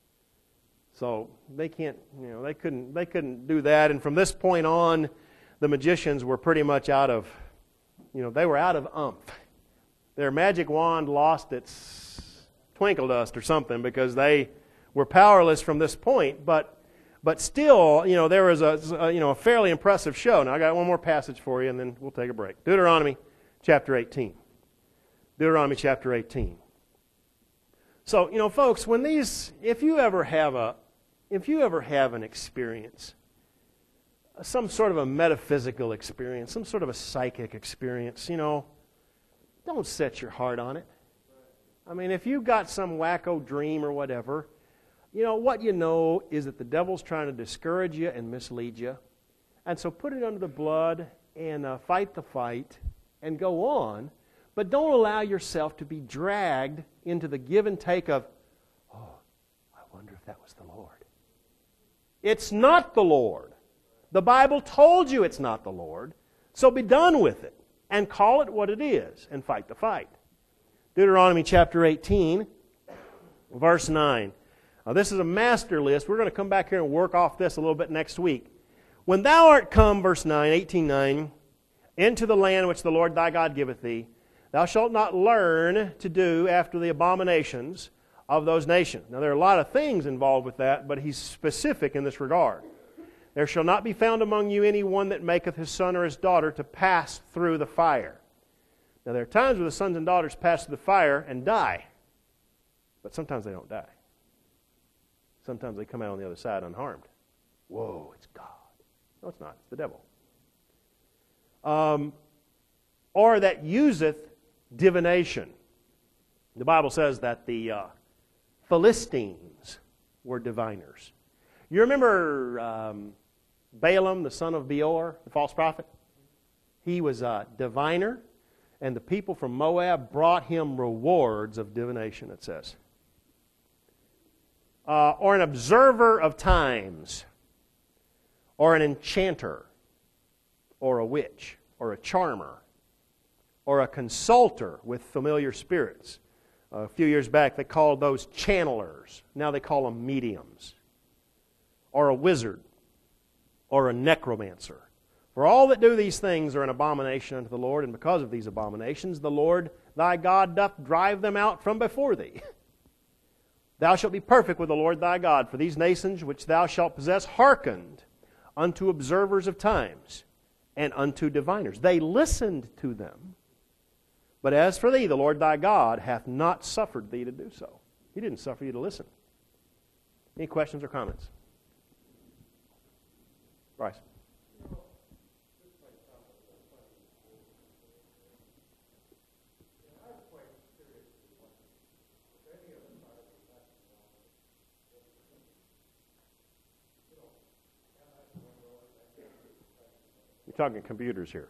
Speaker 1: So they can't, you know, they couldn't, they couldn't do that. And from this point on, the magicians were pretty much out of, you know, they were out of umph. Their magic wand lost its twinkle dust or something because they were powerless from this point. But, but still, you know, there was a, a, you know, a fairly impressive show. Now I got one more passage for you, and then we'll take a break. Deuteronomy chapter eighteen. Deuteronomy chapter eighteen. So, you know, folks, when these, if you ever have a, if you ever have an experience, some sort of a metaphysical experience, some sort of a psychic experience, you know, don't set your heart on it. I mean, if you've got some wacko dream or whatever, you know, what you know is that the devil's trying to discourage you and mislead you. And so put it under the blood and uh, fight the fight and go on. But don't allow yourself to be dragged into the give and take of, oh, I wonder if that was the Lord. It's not the Lord. The Bible told you it's not the Lord. So be done with it and call it what it is and fight the fight. Deuteronomy chapter eighteen, verse nine. Now this is a master list. We're going to come back here and work off this a little bit next week. When thou art come, verse nine, eighteen nine, into the land which the Lord thy God giveth thee, thou shalt not learn to do after the abominations of those nations. Now there are a lot of things involved with that, but he's specific in this regard. There shall not be found among you any one that maketh his son or his daughter to pass through the fire. Now there are times where the sons and daughters pass through the fire and die, but sometimes they don't die. Sometimes they come out on the other side unharmed. Whoa, it's God. No, it's not. It's the devil. Um, or that useth divination. The Bible says that the uh, Philistines were diviners. You remember um, Balaam, the son of Beor, the false prophet? He was a diviner, and the people from Moab brought him rewards of divination, it says. Uh, or an observer of times, or an enchanter, or a witch, or a charmer, or a consulter with familiar spirits. Uh, a few years back, they called those channelers. Now they call them mediums. Or a wizard, or a necromancer. For all that do these things are an abomination unto the Lord, and because of these abominations, the Lord thy God doth drive them out from before thee. Thou shalt be perfect with the Lord thy God, for these nations which thou shalt possess hearkened unto observers of times, and unto diviners. They listened to them. But as for thee, the Lord thy God hath not suffered thee to do so. He didn't suffer you to listen. Any questions or comments? Bryce. You're talking computers here.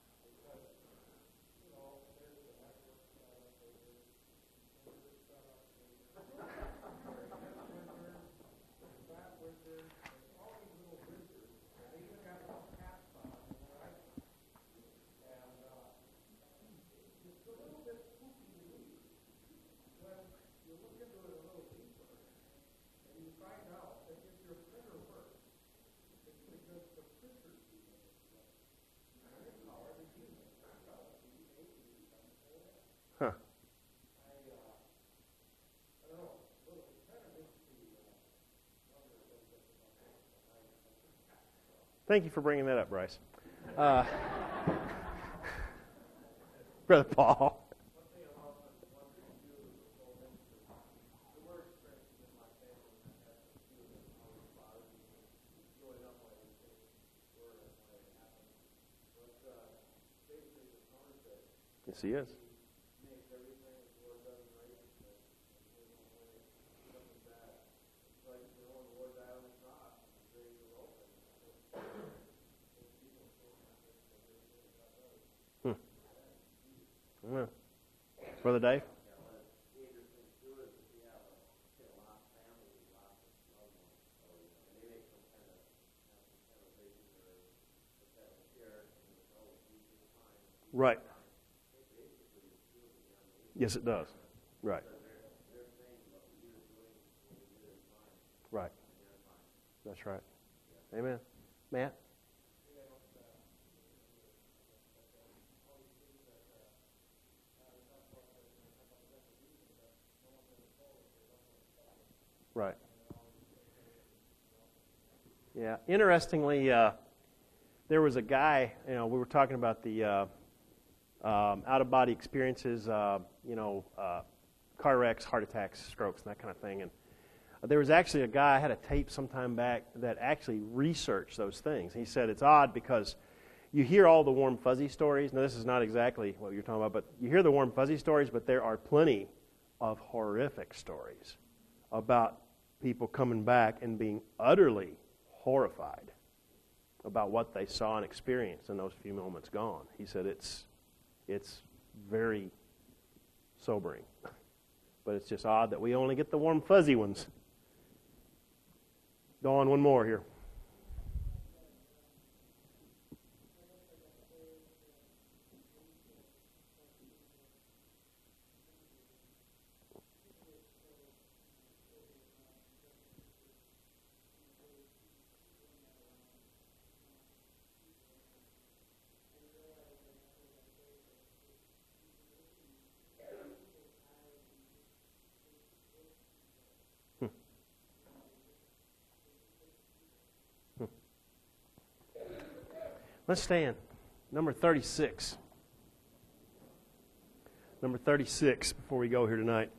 Speaker 1: Huh. Thank you for bringing that up, Bryce. Uh, Brother Paul. Yes, he is. Hmm. Yeah. Brother Dave? Right. Yes, it does. Right. Right. That's right. Amen. Matt? Right. Yeah. Interestingly, uh, there was a guy, you know, we were talking about the uh, um, out-of-body experiences, uh, you know, uh, car wrecks, heart attacks, strokes, and that kind of thing. And there was actually a guy, I had a tape some time back, that actually researched those things. He said it's odd because you hear all the warm, fuzzy stories. Now, this is not exactly what you're talking about, but you hear the warm, fuzzy stories, but there are plenty of horrific stories about people coming back and being utterly horrified about what they saw and experienced in those few moments gone. He said it's it's very sobering. But it's just odd that we only get the warm, fuzzy ones. Go on one more here. Let's stand. Number thirty-six. Number thirty-six before we go here tonight.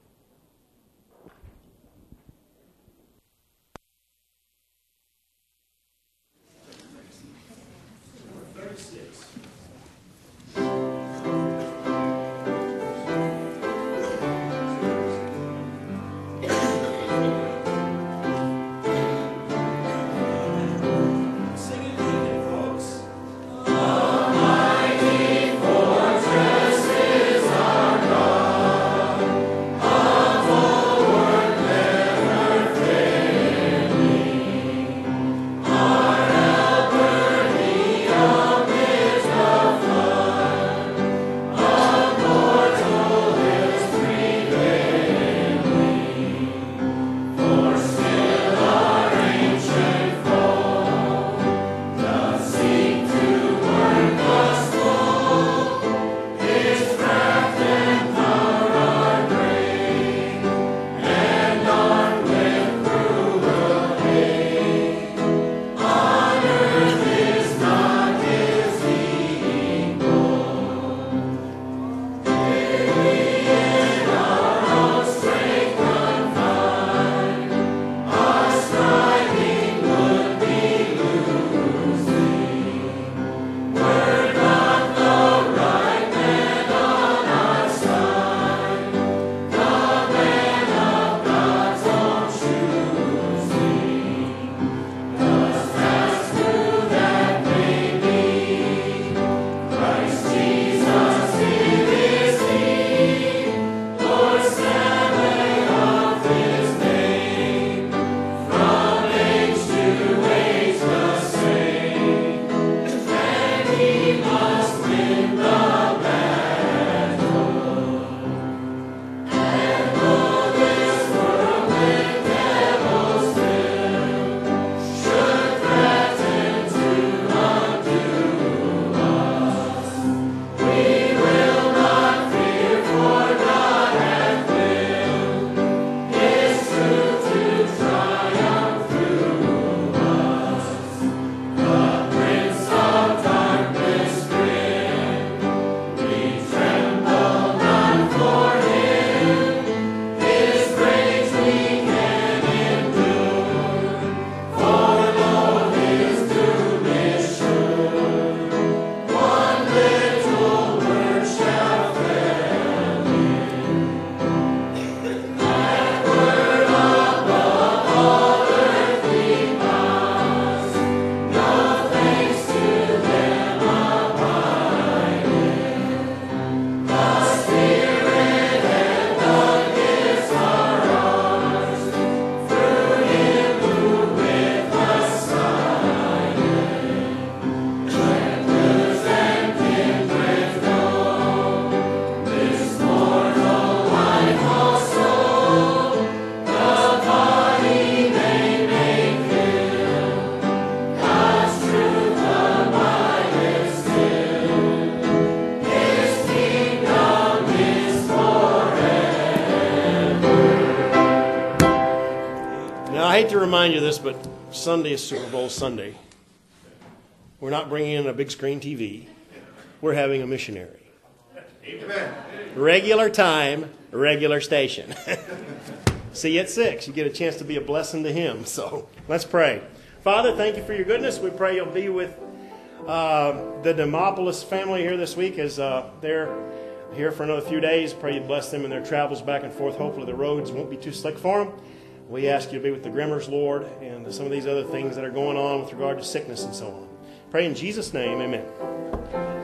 Speaker 1: remind you of this, but Sunday is Super Bowl Sunday. We're not bringing in a big screen T V. We're having a missionary. Amen. Regular time, regular station. See you at six. You get a chance to be a blessing to him. So let's pray. Father, thank you for your goodness. We pray you'll be with uh, the Demopolis family here this week as uh, they're here for another few days. Pray you bless them in their travels back and forth. Hopefully the roads won't be too slick for them. We ask you to be with the Grimmers, Lord, and some of these other things that are going on with regard to sickness and so on. Pray in Jesus' name, amen.